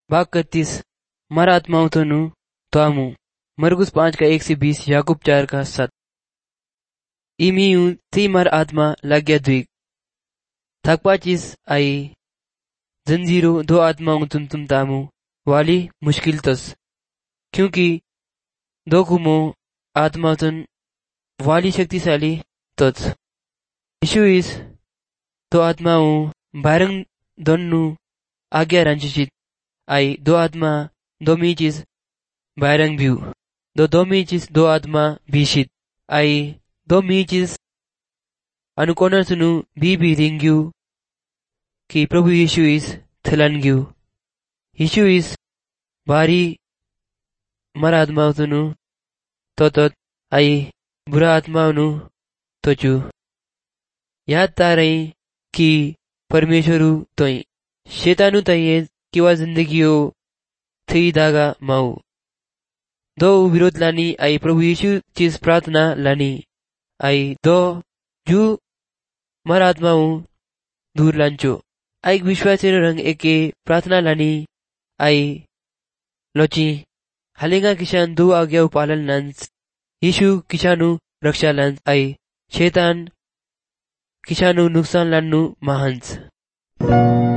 भाग 31 मर आत्माओं तनु तामु मरकुस 5:1-20 याकूब 4:7 इमियु थी मर आत्मा लाग्या द्विग थकपाचिस आई जंजीरो दो आत्माओं तुम तामु वाली मुश्किल तस क्योंकि दो कुमो आत्मा तुन वाली शक्तिशाली तोच यीशु इस दो आत्माओं बारंग दोन्नु आज्ञा रंचित आई दो आत्मा दो मीचिस बारंग व्यू दो मीचिस दो आत्मा भीषित आई दो मीचिस अनुकोनर सुनु भी रिंग्यू कि प्रभु यीशु इस थलनग्यू यीशु इस भारी मर आत्मा सुनु तो आई बुरा आत्मा नु तोचू याद तारई कि परमेश्वरु तोई शैतानु तये किवा जिंदगियो थी दागा माऊ दो विरोध लानी आई प्रभु यीशु चीज प्रार्थना लानी आई दो जू मर आत्माऊ दूर लांचो आई विश्वासी रंग एके प्रार्थना लानी आई लोची हलेगा किशान दो आज्ञा पालन लांस यीशु किशानु रक्षा लांस आई शैतान किशानु नुकसान लानु महांस।